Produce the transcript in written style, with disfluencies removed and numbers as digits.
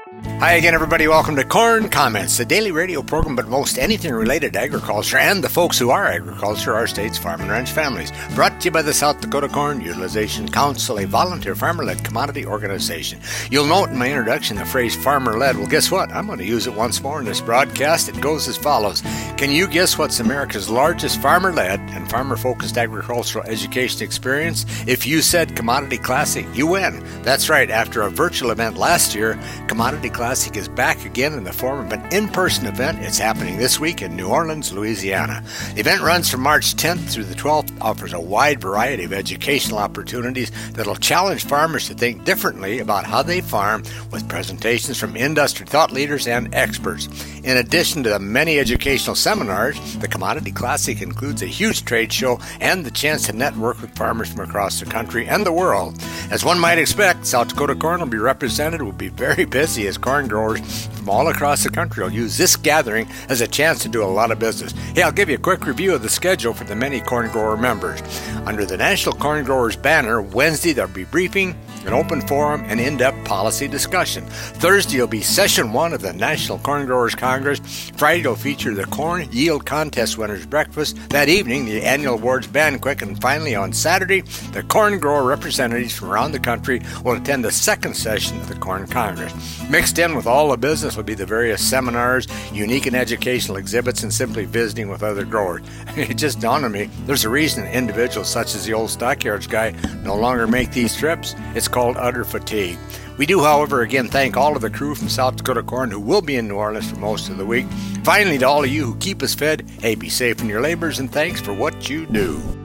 Hi again, everybody. Welcome to Corn Comments, the daily radio program about most anything related to agriculture and the folks who are agriculture, our state's farm and ranch families. Brought to you by the South Dakota Corn Utilization Council, a volunteer farmer-led commodity organization. You'll note in my introduction the phrase farmer-led. Well, guess what? I'm going to use it once more in this broadcast. It goes as follows. Can you guess what's America's largest farmer-led and farmer-focused agricultural education experience? If you said Commodity Classic, you win. That's right. After a virtual event last year, Commodity Classic is back again in the form of an in-person event. It's happening this week in New Orleans, Louisiana. The event runs from March 10th through the 12th, offers a wide variety of educational opportunities that'll challenge farmers to think differently about how they farm, with presentations from industry thought leaders and experts. In addition to the many educational seminars, the Commodity Classic includes a huge trade show and the chance to network with farmers from across the country and the world. As one might expect, South Dakota Corn will be represented. Will be very busy as corn growers from all across the country will use this gathering as a chance to do a lot of business. Hey, I'll give you a quick review of the schedule for the many corn grower members. Under the National Corn Growers banner, Wednesday there'll be briefing, an open forum, and in-depth policy discussion. Thursday will be session 1 of the National Corn Growers Congress. Friday will feature the Corn Yield Contest Winners Breakfast. That evening, the annual awards banquet. And finally, on Saturday, the corn grower representatives from around the country will attend the second session of the Corn Congress. Mixed in with all the business will be the various seminars, unique and educational exhibits, and simply visiting with other growers. It just dawned on me, there's a reason individuals such as the old stockyards guy no longer make these trips. It's called utter fatigue. We do, however, again thank all of the crew from South Dakota Corn who will be in New Orleans for most of the week. Finally, to all of you who keep us fed, hey, be safe in your labors and thanks for what you do.